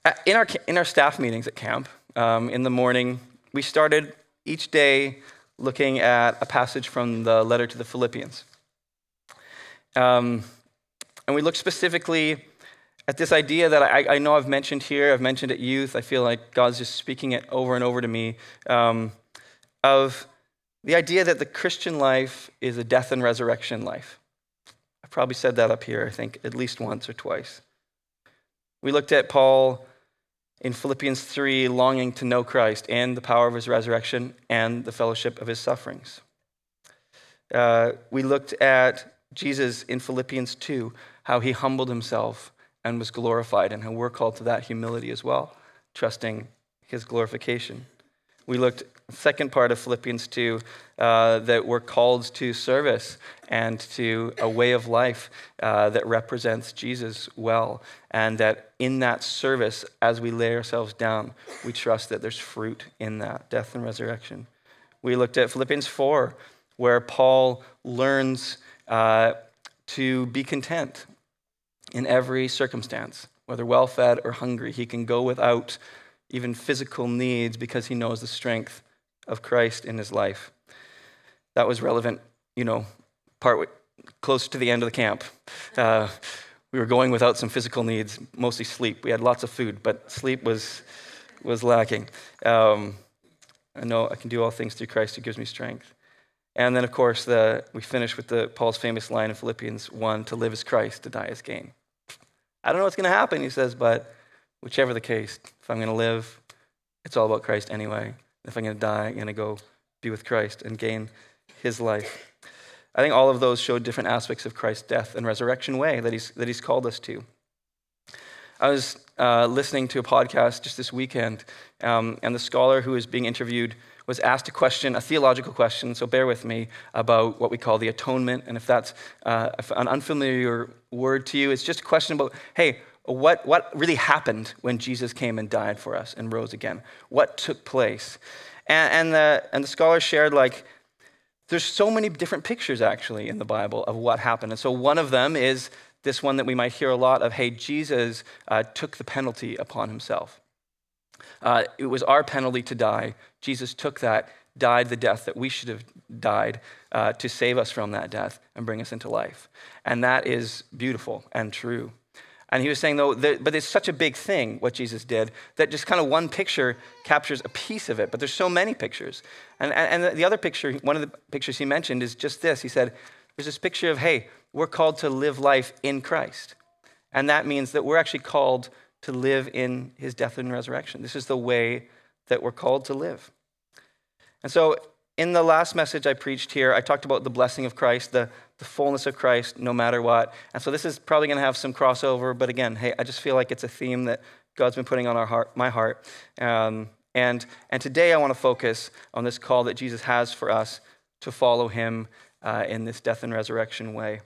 In our staff meetings at camp, in the morning, we started each day looking at a passage from the letter to the Philippians. And we looked specifically at this idea that I know I've mentioned here, I've mentioned at youth, I feel like God's just speaking it over and over to me, of the idea that the Christian life is a death and resurrection life. I've probably said that up here, I think, at least once or twice. We looked at Paul in Philippians 3, longing to know Christ and the power of his resurrection and the fellowship of his sufferings. We looked at Jesus in Philippians 2, how he humbled himself and was glorified, and how we're called to that humility as well, trusting his glorification. We looked at the second part of Philippians 2, that we're called to service and to a way of life that represents Jesus well, and that in that service, as we lay ourselves down, we trust that there's fruit in that, death and resurrection. We looked at Philippians 4, where Paul learns to be content in every circumstance, whether well-fed or hungry. He can go without even physical needs because he knows the strength of Christ in his life. That was relevant, close to the end of the camp. We were going without some physical needs, mostly sleep. We had lots of food, but sleep was lacking. I know I can do all things through Christ who gives me strength. And then, of course, we finish with Paul's famous line in Philippians 1, to live is Christ, to die is gain. I don't know what's going to happen, he says, but whichever the case, if I'm going to live, it's all about Christ anyway. If I'm going to die, I'm going to go be with Christ and gain his life. I think all of those show different aspects of Christ's death and resurrection way that he's called us to. I was listening to a podcast just this weekend, and the scholar who was being interviewed was asked a theological question, so bear with me, about what we call the atonement. And if that's an unfamiliar word to you, it's just a question about, hey, what really happened when Jesus came and died for us and rose again? What took place? And the scholar shared, there's so many different pictures actually in the Bible of what happened. And so one of them is this one that we might hear a lot of, hey, Jesus took the penalty upon himself. It was our penalty to die. Jesus took that, died the death that we should have died to save us from that death and bring us into life. And that is beautiful and true. And he was saying, though, but it's such a big thing, what Jesus did, that just kind of one picture captures a piece of it. But there's so many pictures. And the other picture, one of the pictures he mentioned is just this. He said, there's this picture of, hey, we're called to live life in Christ. And that means that we're actually called to live in his death and resurrection. This is the way that we're called to live. And so in the last message I preached here, I talked about the blessing of Christ, the fullness of Christ, no matter what. And so this is probably going to have some crossover, but again, hey, I just feel like it's a theme that God's been putting on my heart. And today I want to focus on this call that Jesus has for us to follow him in this death and resurrection way.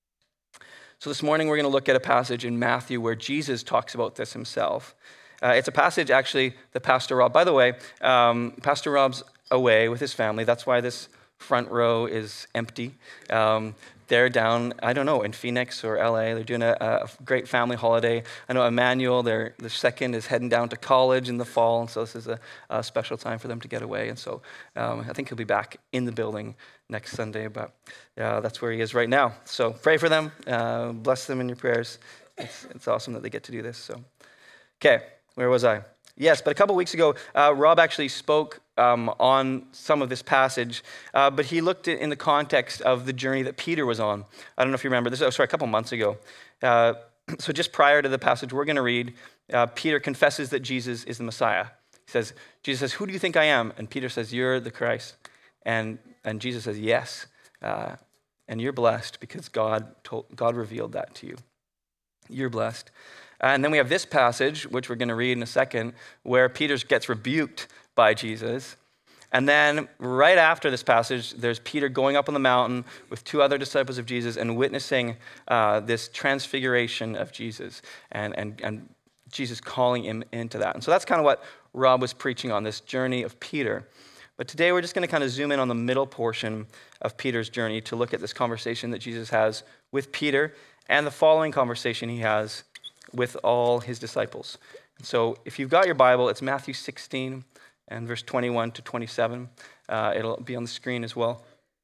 So this morning we're going to look at a passage in Matthew where Jesus talks about this himself. It's a passage actually that Pastor Rob, by the way, Pastor Rob's away with his family. That's why this front row is empty. They're down, I don't know, in Phoenix or LA. They're doing a great family holiday. I know Emmanuel, their second, is heading down to college in the fall, and so this is a special time for them to get away. And so I think he'll be back in the building next Sunday, but that's where he is right now. So pray for them, bless them in your prayers. It's awesome that they get to do this. So, okay, where was I? Yes, but a couple weeks ago, Rob actually spoke on some of this passage, but he looked at in the context of the journey that Peter was on. I don't know if you remember this. A couple months ago. So just prior to the passage we're going to read, Peter confesses that Jesus is the Messiah. Jesus says, "Who do you think I am?" And Peter says, "You're the Christ." And Jesus says, "Yes, and you're blessed because God revealed that to you. You're blessed." And then we have this passage, which we're going to read in a second, where Peter gets rebuked by Jesus. And then right after this passage, there's Peter going up on the mountain with two other disciples of Jesus and witnessing this transfiguration of Jesus and Jesus calling him into that. And so that's kind of what Rob was preaching on, this journey of Peter. But today we're just going to kind of zoom in on the middle portion of Peter's journey to look at this conversation that Jesus has with Peter and the following conversation he has with all his disciples. So if you've got your Bible, it's Matthew 16 and verse 21 to 27. It'll be on the screen as well.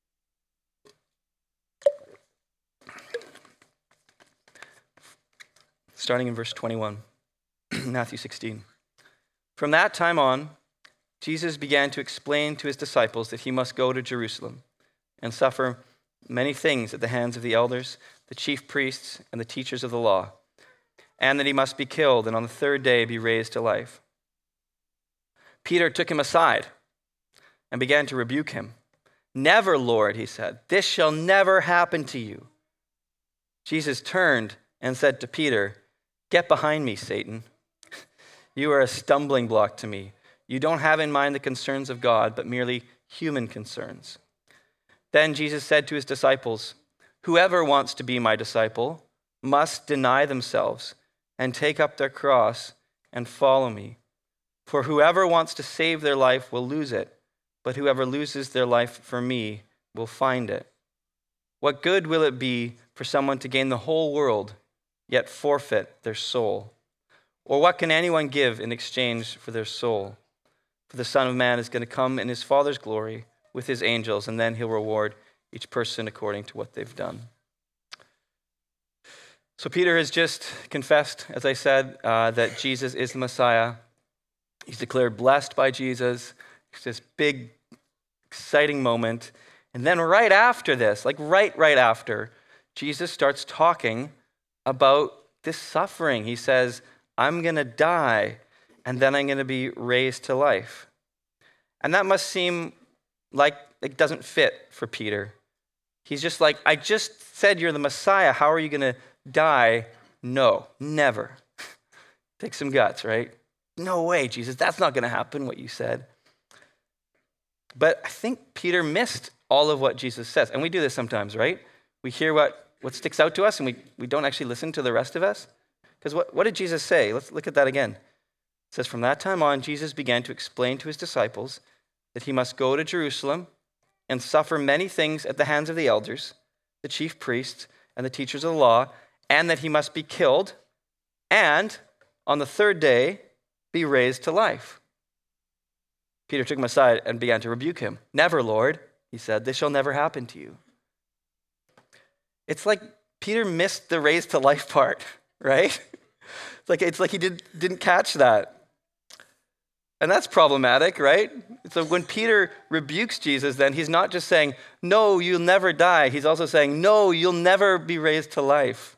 Starting in verse 21, Matthew 16. From that time on, Jesus began to explain to his disciples that he must go to Jerusalem and suffer many things at the hands of the elders, the chief priests, and the teachers of the law, and that he must be killed and on the third day be raised to life. Peter took him aside and began to rebuke him. "Never, Lord," he said, "this shall never happen to you." Jesus turned and said to Peter, "Get behind me, Satan. You are a stumbling block to me. You don't have in mind the concerns of God, but merely human concerns." Then Jesus said to his disciples, "Whoever wants to be my disciple must deny themselves and take up their cross and follow me. For whoever wants to save their life will lose it, but whoever loses their life for me will find it. What good will it be for someone to gain the whole world, yet forfeit their soul? Or what can anyone give in exchange for their soul? For the Son of Man is going to come in his Father's glory with his angels, and then he'll reward each person according to what they've done." So Peter has just confessed, as I said, that Jesus is the Messiah. He's declared blessed by Jesus. It's this big, exciting moment. And then right after this, like right after, Jesus starts talking about this suffering. He says, "I'm going to die, and then I'm going to be raised to life." And that must seem like it doesn't fit for Peter. He's just like, "I just said you're the Messiah. How are you going to die?" No, never. Take some guts, right? No way, Jesus. That's not going to happen, what you said. But I think Peter missed all of what Jesus says. And we do this sometimes, right? We hear what sticks out to us, and we don't actually listen to the rest of us. Because what did Jesus say? Let's look at that again. It says, from that time on, Jesus began to explain to his disciples that he must go to Jerusalem and suffer many things at the hands of the elders, the chief priests, and the teachers of the law, and that he must be killed, and on the third day be raised to life. Peter took him aside and began to rebuke him. "Never, Lord," he said, "this shall never happen to you." It's like Peter missed the raised to life part, right? It's like he didn't catch that. And that's problematic, right? So when Peter rebukes Jesus, then he's not just saying, "No, you'll never die." He's also saying, "No, you'll never be raised to life."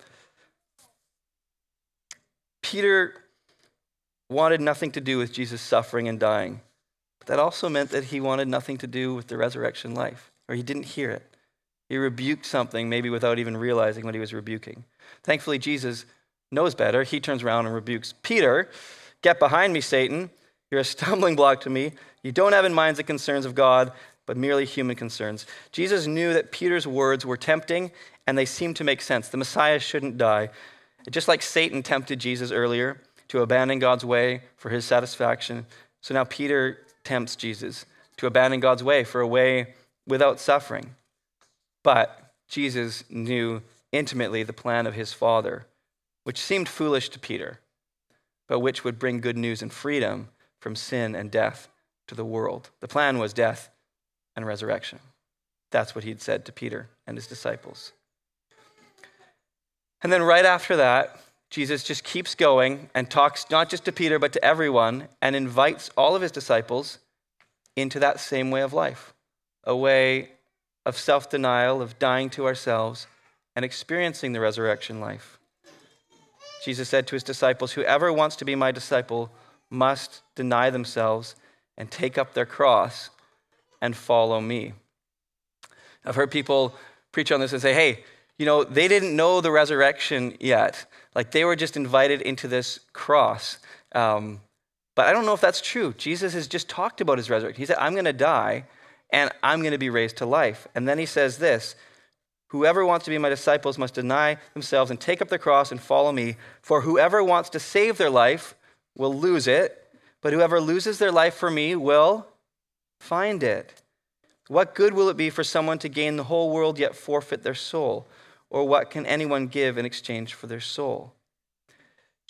Peter wanted nothing to do with Jesus suffering and dying. But that also meant that he wanted nothing to do with the resurrection life, or he didn't hear it. He rebuked something maybe without even realizing what he was rebuking. Thankfully, Jesus knows better. He turns around and rebukes Peter. "Get behind me, Satan. You're a stumbling block to me. You don't have in mind the concerns of God, but merely human concerns." Jesus knew that Peter's words were tempting, and they seemed to make sense. The Messiah shouldn't die. Just like Satan tempted Jesus earlier to abandon God's way for his satisfaction, so now Peter tempts Jesus to abandon God's way for a way without suffering. But Jesus knew intimately the plan of his Father, which seemed foolish to Peter, but which would bring good news and freedom from sin and death to the world. The plan was death and resurrection. That's what he'd said to Peter and his disciples. And then right after that, Jesus just keeps going and talks not just to Peter, but to everyone, and invites all of his disciples into that same way of life, a way of self-denial, of dying to ourselves, and experiencing the resurrection life. Jesus said to his disciples, "Whoever wants to be my disciple must deny themselves and take up their cross and follow me." I've heard people preach on this and say, hey, they didn't know the resurrection yet. Like they were just invited into this cross. But I don't know if that's true. Jesus has just talked about his resurrection. He said, "I'm going to die and I'm going to be raised to life." And then he says this, "Whoever wants to be my disciples must deny themselves and take up their cross and follow me. For whoever wants to save their life will lose it, but whoever loses their life for me will find it. What good will it be for someone to gain the whole world yet forfeit their soul? Or what can anyone give in exchange for their soul?"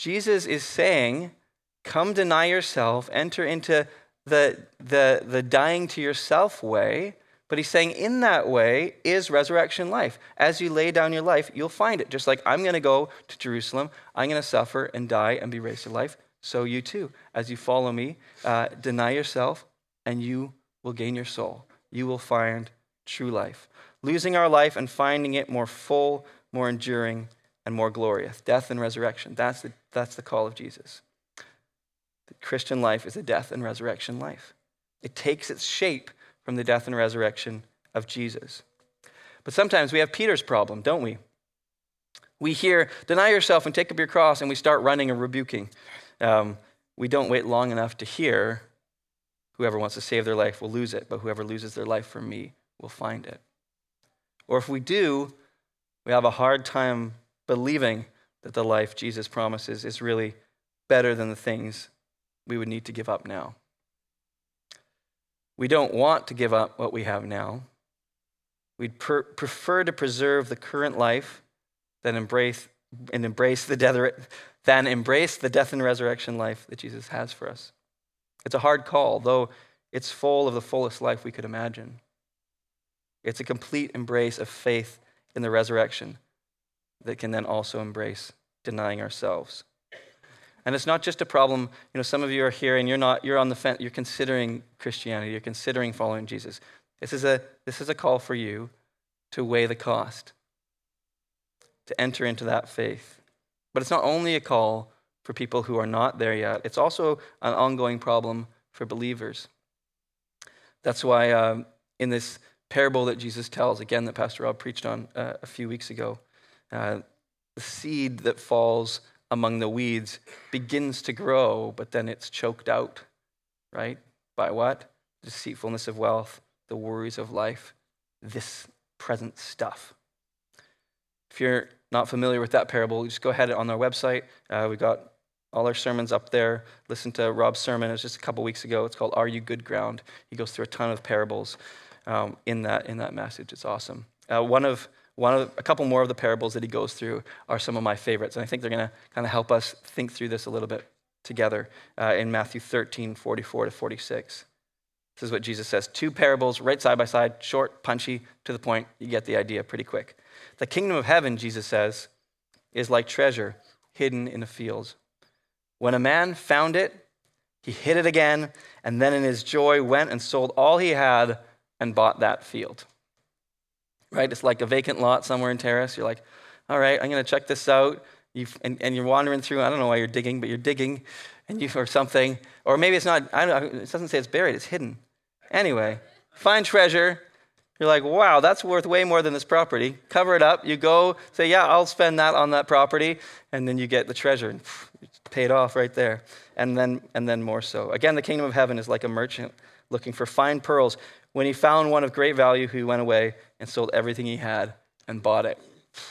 Jesus is saying, come deny yourself, enter into the dying to yourself way. But he's saying in that way is resurrection life. As you lay down your life, you'll find it. Just like I'm going to go to Jerusalem, I'm going to suffer and die and be raised to life. So you too, as you follow me, deny yourself and you will gain your soul. You will find true life. Losing our life and finding it more full, more enduring, and more glorious. Death and resurrection. That's the call of Jesus. The Christian life is a death and resurrection life. It takes its shape from the death and resurrection of Jesus. But sometimes we have Peter's problem, don't we? We hear, deny yourself and take up your cross, and we start running and rebuking. We don't wait long enough to hear, whoever wants to save their life will lose it, but whoever loses their life for me will find it. Or if we do, we have a hard time believing that the life Jesus promises is really better than the things we would need to give up now. We don't want to give up what we have now. We'd prefer to preserve the current life than embrace the death and resurrection life that Jesus has for us. It's a hard call, though it's full of the fullest life we could imagine. It's a complete embrace of faith in the resurrection that can then also embrace denying ourselves. And it's not just a problem, some of you are here and you're on the fence, you're considering Christianity, you're considering following Jesus. This is a call for you to weigh the cost, to enter into that faith. But it's not only a call for people who are not there yet, it's also an ongoing problem for believers. That's why in this parable that Jesus tells, again, that Pastor Rob preached on a few weeks ago, the seed that falls among the weeds begins to grow, but then it's choked out, right? By what? Deceitfulness of wealth, the worries of life, this present stuff. If you're not familiar with that parable, just go ahead on our website. We got all our sermons up there. Listen to Rob's sermon. It was just a couple weeks ago. It's called Are You Good Ground? He goes through a ton of parables in that message. It's awesome. A couple more of the parables that he goes through are some of my favorites, and I think they're going to kind of help us think through this a little bit together in Matthew 13, 44 to 46. This is what Jesus says. 2 parables right side by side, short, punchy, to the point. You get the idea pretty quick. The kingdom of heaven, Jesus says, is like treasure hidden in the fields. When a man found it, he hid it again, and then in his joy went and sold all he had and bought that field. Right? It's like a vacant lot somewhere in Terrace. You're like, all right, I'm going to check this out. And you're wandering through, I don't know why you're digging, but you're digging or something. Or maybe it's not, I don't know, it doesn't say it's buried, it's hidden. Anyway, find treasure. You're like, wow, that's worth way more than this property. Cover it up. You go, say, yeah, I'll spend that on that property. And then you get the treasure. And it's paid off right there. And then more so. Again, the kingdom of heaven is like a merchant looking for fine pearls. When he found one of great value, he went away and sold everything he had and bought it.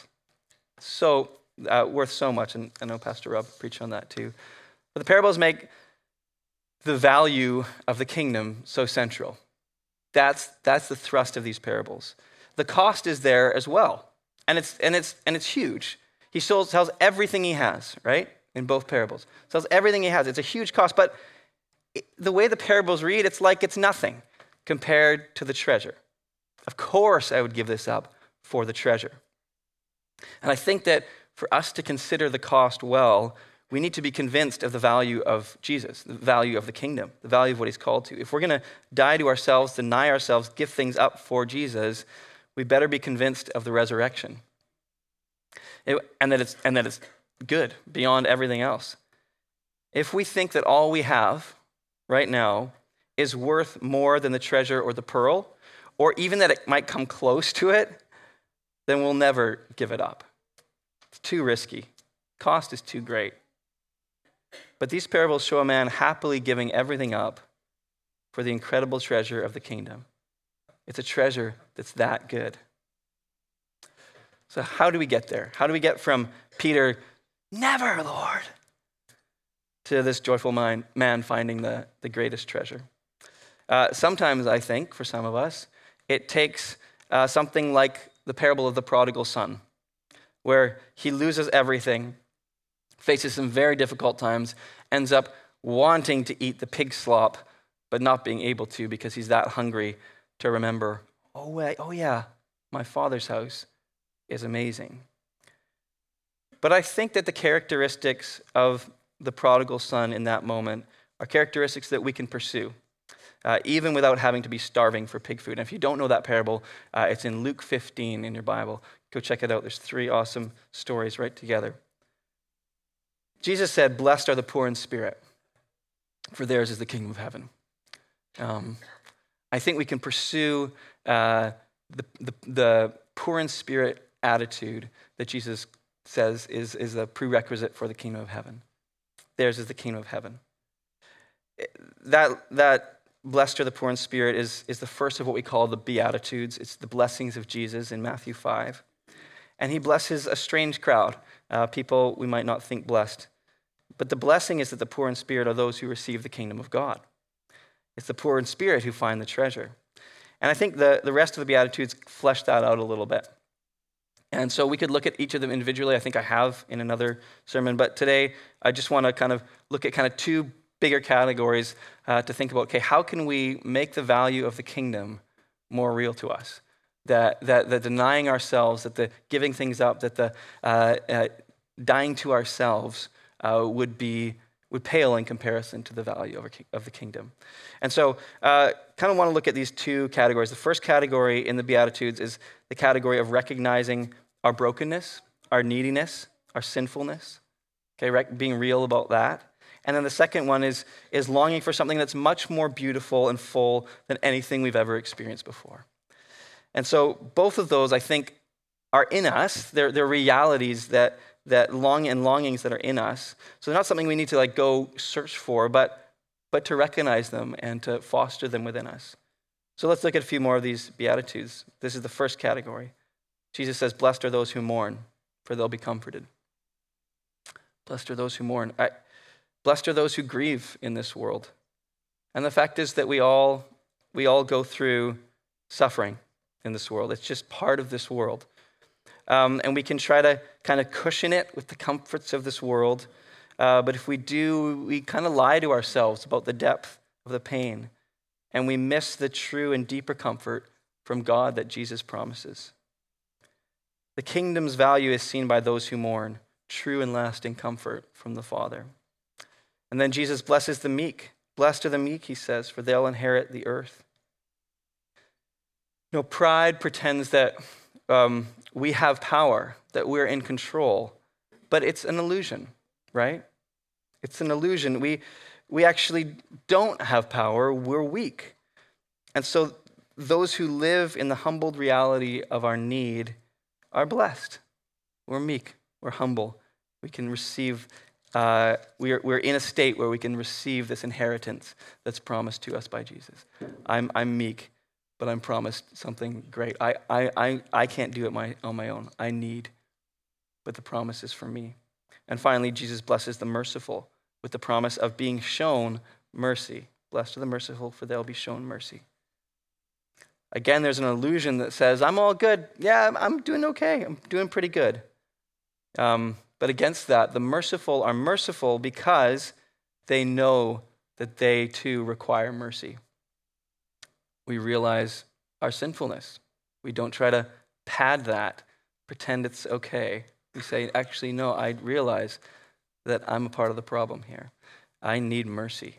So worth so much. And I know Pastor Rob preached on that too. But the parables make the value of the kingdom so central. That's the thrust of these parables. The cost is there as well, and it's huge. He sells everything he has, right? In both parables, sells everything he has. It's a huge cost, but the way the parables read, it's like it's nothing compared to the treasure. Of course, I would give this up for the treasure. And I think that for us to consider the cost well, we need to be convinced of the value of Jesus, the value of the kingdom, the value of what he's called to. If we're going to die to ourselves, deny ourselves, give things up for Jesus, we better be convinced of the resurrection. And that it's good beyond everything else. If we think that all we have right now is worth more than the treasure or the pearl, or even that it might come close to it, then we'll never give it up. It's too risky. Cost is too great. But these parables show a man happily giving everything up for the incredible treasure of the kingdom. It's a treasure that's that good. So how do we get there? How do we get from Peter, never, Lord, to this joyful man finding the greatest treasure? Sometimes, I think, for some of us, it takes something like the parable of the prodigal son, where he loses everything, faces some very difficult times, ends up wanting to eat the pig slop, but not being able to because he's that hungry to remember, oh yeah, my Father's house is amazing. But I think that the characteristics of the prodigal son in that moment are characteristics that we can pursue, even without having to be starving for pig food. And if you don't know that parable, it's in Luke 15 in your Bible. Go check it out. There's 3 awesome stories right together. Jesus said, "Blessed are the poor in spirit, for theirs is the kingdom of heaven." I think we can pursue the poor in spirit attitude that Jesus says is a prerequisite for the kingdom of heaven. Theirs is the kingdom of heaven. That blessed are the poor in spirit is the first of what we call the Beatitudes. It's the blessings of Jesus in Matthew 5. And he blesses a strange crowd, people we might not think blessed. But the blessing is that the poor in spirit are those who receive the kingdom of God. It's the poor in spirit who find the treasure. And I think the rest of the Beatitudes flesh that out a little bit. And so we could look at each of them individually. I think I have in another sermon. But today, I just want to kind of look at kind of 2 bigger categories to think about, okay, how can we make the value of the kingdom more real to us? That the denying ourselves, that the giving things up, that the dying to ourselves would pale in comparison to the value of the kingdom. And so kind of want to look at these 2 categories. The first category in the Beatitudes is the category of recognizing our brokenness, our neediness, our sinfulness, okay, being real about that. And then the second one is longing for something that's much more beautiful and full than anything we've ever experienced before. And so both of those, I think, are in us. They're realities that longings that are in us. So they're not something we need to go search for, but to recognize them and to foster them within us. So let's look at a few more of these Beatitudes. This is the first category. Jesus says, "Blessed are those who mourn, for they'll be comforted." Blessed are those who mourn. Blessed are those who grieve in this world. And the fact is that we all go through suffering in this world. It's just part of this world. And we can try to kind of cushion it with the comforts of this world. But if we do, we kind of lie to ourselves about the depth of the pain. And we miss the true and deeper comfort from God that Jesus promises. The kingdom's value is seen by those who mourn, true and lasting comfort from the Father. And then Jesus blesses the meek. Blessed are the meek, he says, for they'll inherit the earth. Pride pretends that we have power, that we're in control, but it's an illusion, right? It's an illusion. We actually don't have power. We're weak. And so those who live in the humbled reality of our need are blessed. We're meek. We're humble. We can receive, we're in a state where we can receive this inheritance that's promised to us by Jesus. I'm meek, but I'm promised something great. I can't do it on my own. I need, but the promise is for me. And finally, Jesus blesses the merciful with the promise of being shown mercy. Blessed are the merciful, for they'll be shown mercy. Again, there's an illusion that says, I'm all good. Yeah, I'm doing okay. I'm doing pretty good. But against that, the merciful are merciful because they know that they too require mercy. We realize our sinfulness. We don't try to pad that, pretend it's okay. We say, actually, no, I realize that I'm a part of the problem here. I need mercy.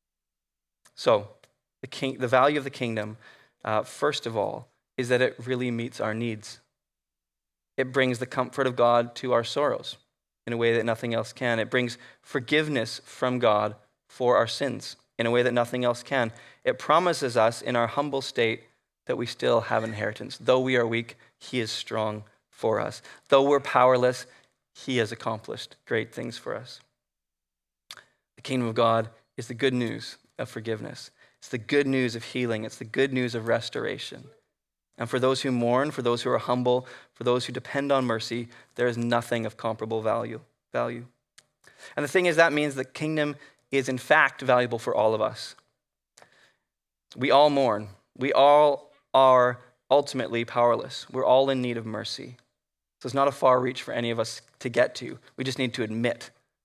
So the value of the kingdom, first of all, is that it really meets our needs. It brings the comfort of God to our sorrows in a way that nothing else can. It brings forgiveness from God for our sins in a way that nothing else can. It promises us in our humble state that we still have inheritance. Though we are weak, he is strong for us. Though we're powerless, he has accomplished great things for us. The kingdom of God is the good news of forgiveness. It's the good news of healing. It's the good news of restoration. And for those who mourn, for those who are humble, for those who depend on mercy, there is nothing of comparable value. And the thing is, that means the kingdom is in fact valuable for all of us. We all mourn. We all are ultimately powerless. We're all in need of mercy. So it's not a far reach for any of us to get to. We just need to admit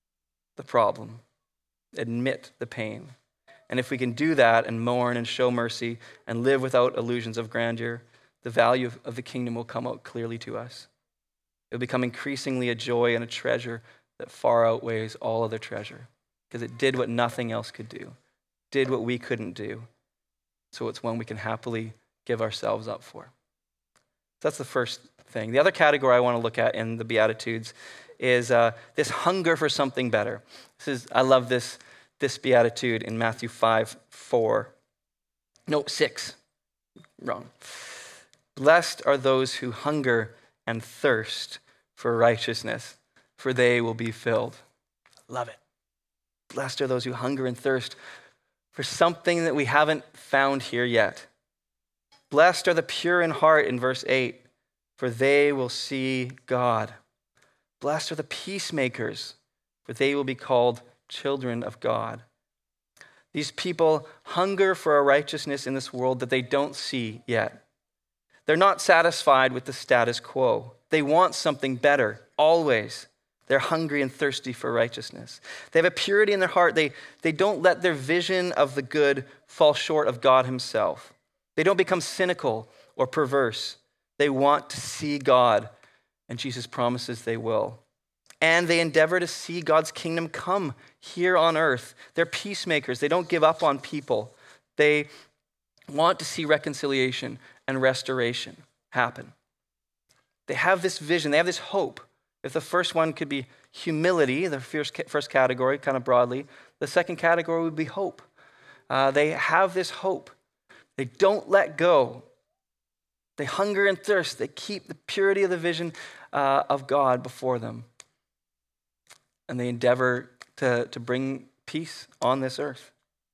the problem, admit the pain. And if we can do that and mourn and show mercy and live without illusions of grandeur, the value of the kingdom will come out clearly to us. It will become increasingly a joy and a treasure that far outweighs all other treasure, because it did what nothing else could do, did what we couldn't do. So it's one we can happily give ourselves up for. That's the first thing. The other category I want to look at in the Beatitudes is this hunger for something better. I love this beatitude in Matthew 6. Wrong. Blessed are those who hunger and thirst for righteousness, for they will be filled. Love it. Blessed are those who hunger and thirst for something that we haven't found here yet. Blessed are the pure in heart in verse 8, for they will see God. Blessed are the peacemakers, for they will be called children of God. These people hunger for a righteousness in this world that they don't see yet. They're not satisfied with the status quo. They want something better, always. They're hungry and thirsty for righteousness. They have a purity in their heart. They don't let their vision of the good fall short of God himself. They don't become cynical or perverse. They want to see God, and Jesus promises they will. And they endeavor to see God's kingdom come here on earth. They're peacemakers. They don't give up on people. They want to see reconciliation and restoration happen. They have this vision. They have this hope. If the first one could be humility, the first category, kind of broadly, the second category would be hope. They have this hope. They don't let go. They hunger and thirst. They keep the purity of the vision of God before them. And they endeavor to bring peace on this earth.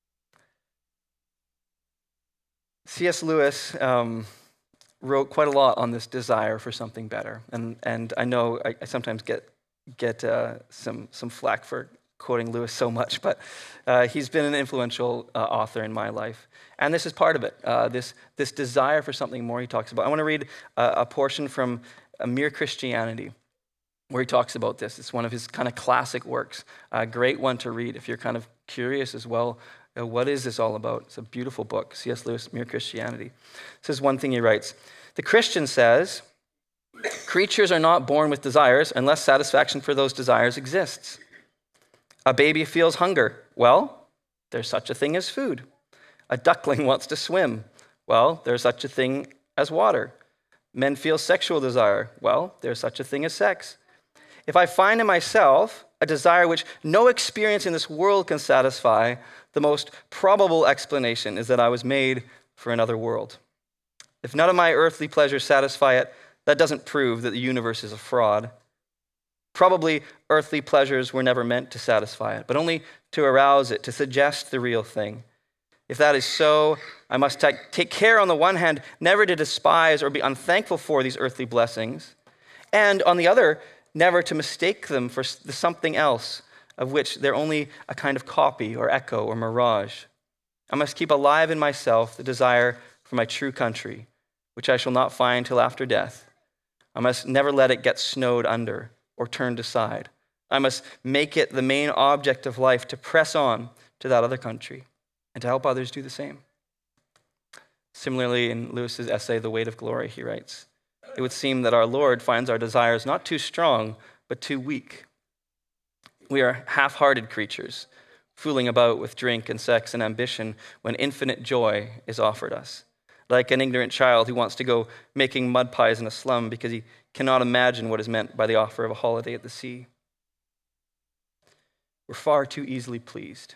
C.S. Lewis wrote quite a lot on this desire for something better. And I know I sometimes get some flack for quoting Lewis so much, but he's been an influential author in my life. And this is part of it, this desire for something more he talks about. I want to read a portion from Mere Christianity, where he talks about this. It's one of his kind of classic works, a great one to read if you're kind of curious as well. What is this all about? It's a beautiful book, C.S. Lewis, Mere Christianity. This is one thing he writes. The Christian says, creatures are not born with desires unless satisfaction for those desires exists. A baby feels hunger. Well, there's such a thing as food. A duckling wants to swim. Well, there's such a thing as water. Men feel sexual desire. Well, there's such a thing as sex. If I find in myself a desire which no experience in this world can satisfy, the most probable explanation is that I was made for another world. If none of my earthly pleasures satisfy it, that doesn't prove that the universe is a fraud. Probably earthly pleasures were never meant to satisfy it, but only to arouse it, to suggest the real thing. If that is so, I must take care on the one hand never to despise or be unthankful for these earthly blessings, and on the other, never to mistake them for something else, of which they're only a kind of copy or echo or mirage. I must keep alive in myself the desire for my true country, which I shall not find till after death. I must never let it get snowed under or turned aside. I must make it the main object of life to press on to that other country and to help others do the same. Similarly, in Lewis's essay, The Weight of Glory, he writes, it would seem that our Lord finds our desires not too strong, but too weak. We are half-hearted creatures, fooling about with drink and sex and ambition when infinite joy is offered us. Like an ignorant child who wants to go making mud pies in a slum because he cannot imagine what is meant by the offer of a holiday at the sea. We're far too easily pleased.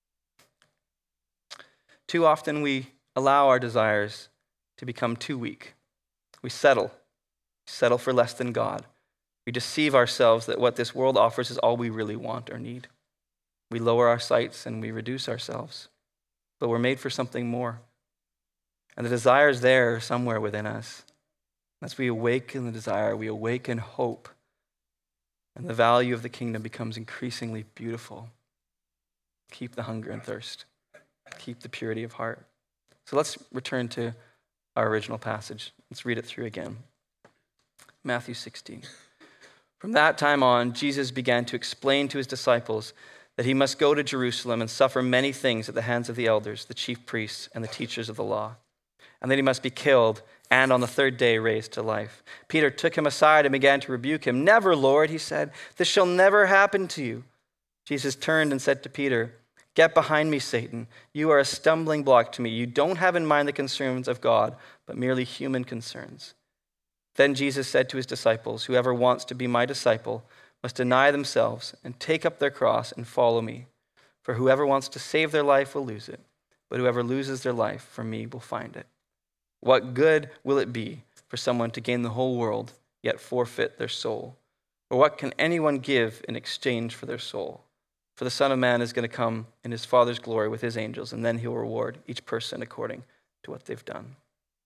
Too often we allow our desires to become too weak. We settle for less than God. We deceive ourselves that what this world offers is all we really want or need. We lower our sights and we reduce ourselves. But we're made for something more. And the desire is there somewhere within us. As we awaken the desire, we awaken hope. And the value of the kingdom becomes increasingly beautiful. Keep the hunger and thirst. Keep the purity of heart. So let's return to our original passage. Let's read it through again. Matthew 16. From that time on, Jesus began to explain to his disciples that he must go to Jerusalem and suffer many things at the hands of the elders, the chief priests, and the teachers of the law, and that he must be killed and on the third day raised to life. Peter took him aside and began to rebuke him. "Never, Lord," he said, "this shall never happen to you." Jesus turned and said to Peter, "Get behind me, Satan. You are a stumbling block to me. You don't have in mind the concerns of God, but merely human concerns." Then Jesus said to his disciples, "Whoever wants to be my disciple must deny themselves and take up their cross and follow me. For whoever wants to save their life will lose it, but whoever loses their life for me will find it. What good will it be for someone to gain the whole world, yet forfeit their soul? Or what can anyone give in exchange for their soul? For the Son of Man is going to come in his Father's glory with his angels, and then he'll reward each person according to what they've done."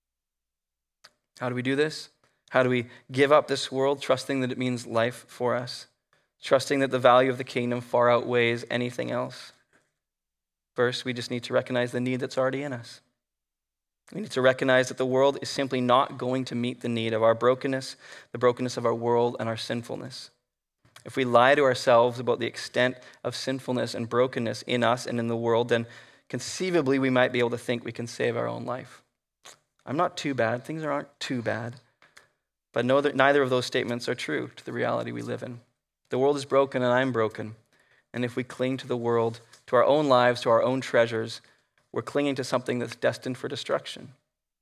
How do we do this? How do we give up this world, trusting that it means life for us? Trusting that the value of the kingdom far outweighs anything else? First, we just need to recognize the need that's already in us. We need to recognize that the world is simply not going to meet the need of our brokenness, the brokenness of our world, and our sinfulness. If we lie to ourselves about the extent of sinfulness and brokenness in us and in the world, then conceivably we might be able to think we can save our own life. I'm not too bad. Things aren't too bad. But know that neither of those statements are true to the reality we live in. The world is broken and I'm broken. And if we cling to the world, to our own lives, to our own treasures, we're clinging to something that's destined for destruction.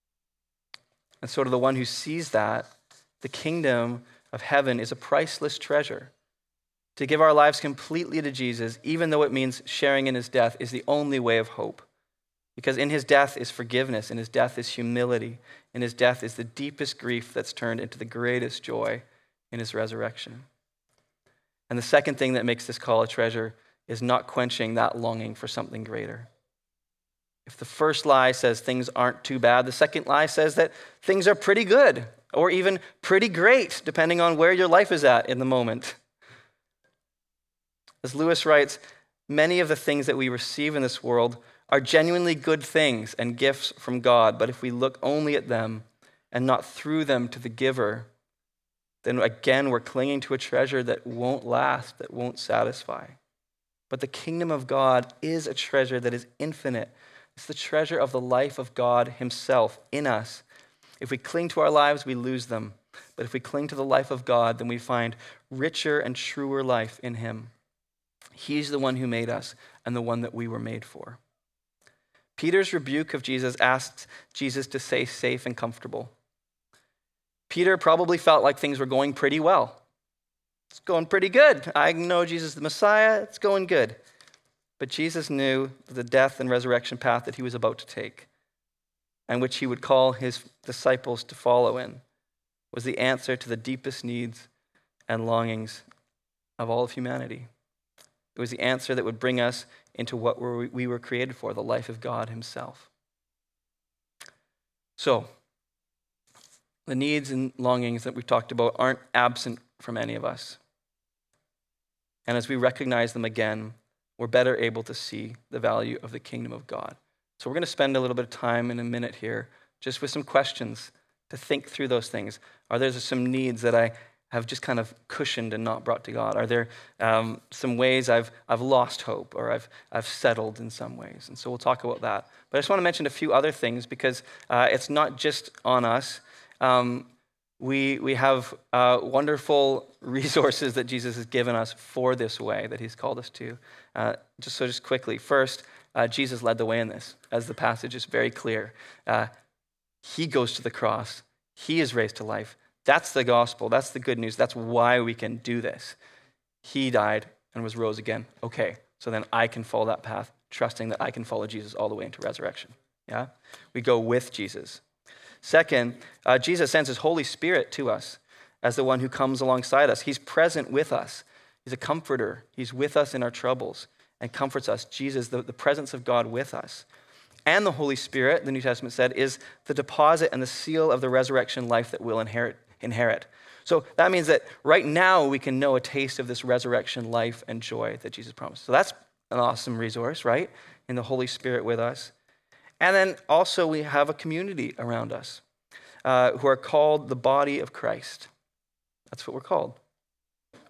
And so to the one who sees that, the kingdom of heaven is a priceless treasure. To give our lives completely to Jesus, even though it means sharing in his death, is the only way of hope. Because in his death is forgiveness, in his death is humility, in his death is the deepest grief that's turned into the greatest joy in his resurrection. And the second thing that makes this call a treasure is not quenching that longing for something greater. If the first lie says things aren't too bad, the second lie says that things are pretty good or even pretty great, depending on where your life is at in the moment. As Lewis writes, many of the things that we receive in this world are genuinely good things and gifts from God, but if we look only at them and not through them to the giver, then again we're clinging to a treasure that won't last, that won't satisfy. But the kingdom of God is a treasure that is infinite. It's the treasure of the life of God himself in us. If we cling to our lives, we lose them. But if we cling to the life of God, then we find richer and truer life in him. He's the one who made us and the one that we were made for. Peter's rebuke of Jesus asks Jesus to stay safe and comfortable. Peter probably felt like things were going pretty well. It's going pretty good. I know Jesus is the Messiah. It's going good. But Jesus knew the death and resurrection path that he was about to take, and which he would call his disciples to follow in, was the answer to the deepest needs and longings of all of humanity. It was the answer that would bring us into what we were created for, the life of God himself. So, the needs and longings that we've talked about aren't absent from any of us. And as we recognize them again, we're better able to see the value of the kingdom of God. So we're going to spend a little bit of time in a minute here just with some questions to think through those things. Are there some needs that I have just kind of cushioned and not brought to God? Are there some ways I've lost hope or I've settled in some ways? And so we'll talk about that. But I just want to mention a few other things because it's not just on us. We have wonderful resources that Jesus has given us for this way that he's called us to. Just quickly, first, Jesus led the way in this, as the passage is very clear. He goes to the cross. He is raised to life. That's the gospel. That's the good news. That's why we can do this. He died and was rose again. Okay, so then I can follow that path, trusting that I can follow Jesus all the way into resurrection. Yeah? We go with Jesus. Second, Jesus sends his Holy Spirit to us as the one who comes alongside us. He's present with us. He's a comforter. He's with us in our troubles and comforts us. Jesus, the presence of God with us. And the Holy Spirit, the New Testament said, is the deposit and the seal of the resurrection life that we'll inherit. So that means that right now we can know a taste of this resurrection life and joy that Jesus promised. So that's an awesome resource, right? In the Holy Spirit with us. And then also we have a community around us who are called the body of Christ. That's what we're called.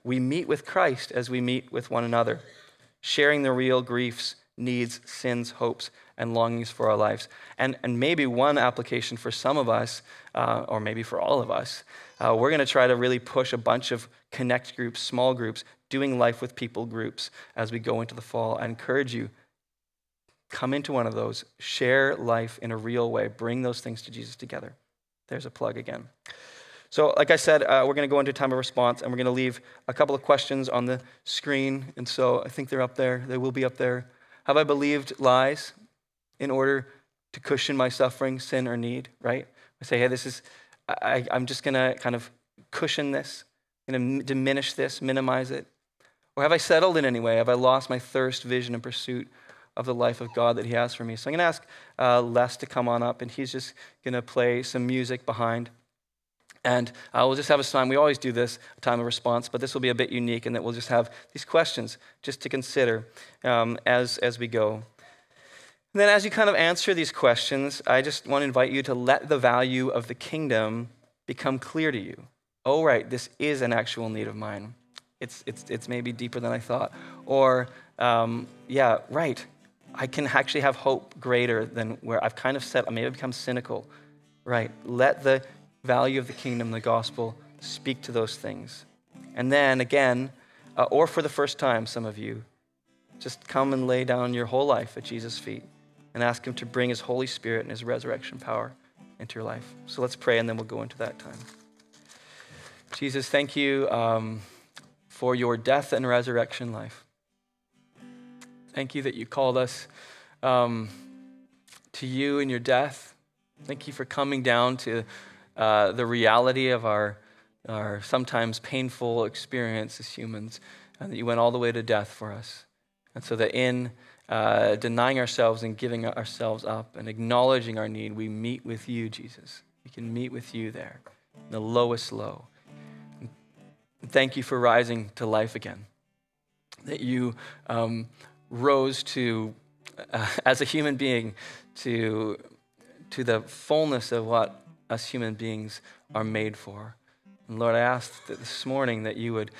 we meet with Christ as we meet with one another, sharing the real griefs, needs, sins, hopes, and longings for our lives. And maybe one application for some of us, or maybe for all of us, we're going to try to really push a bunch of connect groups, small groups, doing life with people groups as we go into the fall. I encourage you, come into one of those, share life in a real way, bring those things to Jesus together. There's a plug again. So like I said, we're going to go into a time of response, and we're going to leave a couple of questions on the screen. And so I think they're up there. They will be up there. Have I believed lies in order to cushion my suffering, sin, or need, right? I say, hey, I'm just going to kind of cushion this, going to diminish this, minimize it. Or have I settled in any way? Have I lost my thirst, vision, and pursuit of the life of God that he has for me? So I'm going to ask Les to come on up, and he's just going to play some music behind. And we'll just have a time, we always do this, a time of response, but this will be a bit unique in that we'll just have these questions just to consider as we go. And then as you kind of answer these questions, I just want to invite you to let the value of the kingdom become clear to you. Oh, right, this is an actual need of mine. It's maybe deeper than I thought. Or, yeah, right, I can actually have hope greater than where I've kind of said, maybe I've become cynical. Right, let the value of the kingdom, the gospel, speak to those things. And then again, or for the first time, some of you, just come and lay down your whole life at Jesus' feet and ask him to bring his Holy Spirit and his resurrection power into your life. So let's pray, and then we'll go into that time. Jesus, thank you for your death and resurrection life. Thank you that you called us to you in your death. Thank you for coming down to the reality of our sometimes painful experience as humans, and that you went all the way to death for us. And so that in denying ourselves and giving ourselves up and acknowledging our need, we meet with you, Jesus. We can meet with you there, in the lowest low. And thank you for rising to life again, that you rose to, as a human being, to the fullness of what us human beings are made for. And Lord, I ask that this morning that you would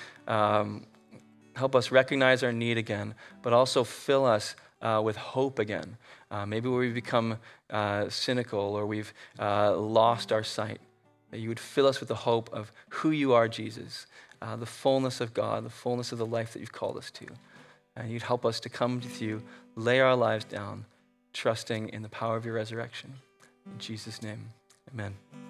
help us recognize our need again, but also fill us with hope again. Maybe where we've become cynical or we've lost our sight, that you would fill us with the hope of who you are, Jesus, the fullness of God, the fullness of the life that you've called us to. And you'd help us to come with you, lay our lives down, trusting in the power of your resurrection. In Jesus' name, amen.